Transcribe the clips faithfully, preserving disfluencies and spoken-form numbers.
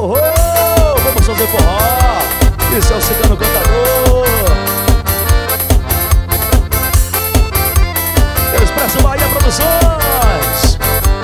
forró. Vamos fazer forró. Isso é o Cigano Cantador. Expresso Bahia Produções.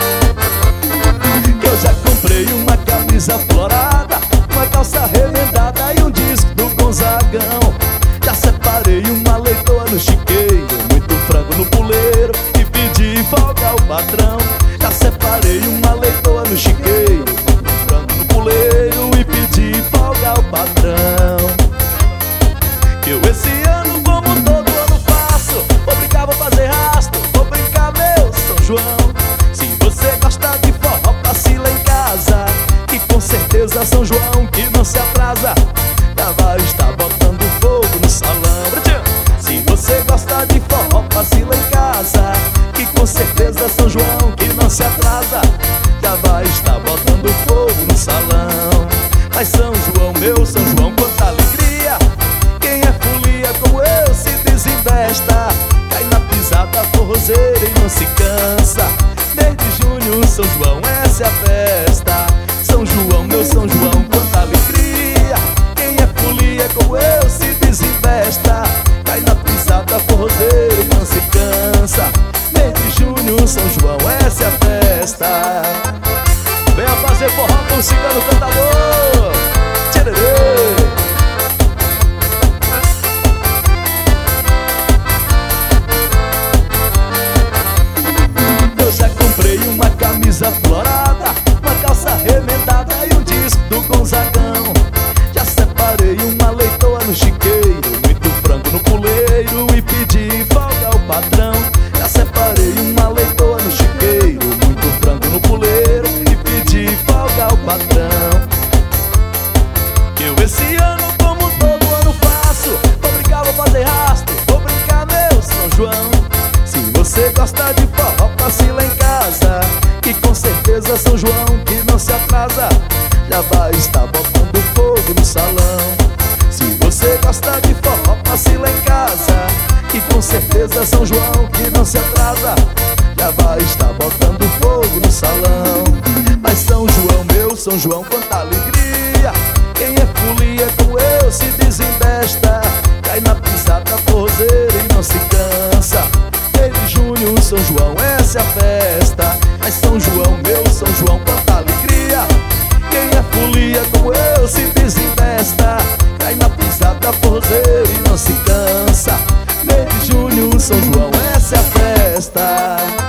Eu já comprei uma camisa florada, uma calça remendada e um disco do Gonzagão. Já separei uma leitoa no chiqueiro, muito frango no puleiro e pedi folga ao patrão. Já separei uma leitoa no chiqueiro, muito frango no puleiro e pedi folga ao patrão. Eu esse ano, como todo ano faço, vou brincar, vou fazer rastro, vou brincar meu São João. Se você gosta de forró, passe lá em casa, que com certeza São João que não se atrasa já vai estar botando fogo no salão. Se você gosta de forró, passe lá em casa, que com certeza São João que não se atrasa já vai estar botando fogo no salão. Mas São João, meu São João, quanta alegria, quem é folia como eu se desinvesta, cai na pisada forrozeira e não se cansa. Desde junho, São João, essa é a festa. São João, meu São João, quanta alegria, quem é folia como eu se desinvesta, cai na pisada forrozeira e não se cansa. Desde junho, São João, essa é a festa. Venha fazer forró com o Cigano Cantador. Tchererê. Eu já comprei uma camisa florada, uma calça remendada e um disco do Gonzagão. Já separei uma leitoa no chiqueiro, muito frango no puleiro e pedi folga ao patrão. Já separei uma leitoa no chiqueiro, muito frango no puleiro e pedi folga ao patrão. Eu esse ano, como todo ano faço, vou brincar, vou fazer rastro, vou brincar meu São João. Se você gosta de forró, passe lá em casa, que com certeza São João que não se atrasa já vai estar botando fogo no salão. Se você gosta de forró, passe lá em casa, que com certeza São João que não se atrasa já vai estar botando fogo no salão. Mas São João, meu São João, quanta alegria, quem é folia como eu se desinvesta, cai na pisada forrozeira e não se cansa. Desde junho, São João, essa é a festa. Mas São João, meu São João, quanta alegria, quem é folia como eu se desinvesta, cai na pisada forrozeira e não se cansa. Desde junho, São João, essa é a festa.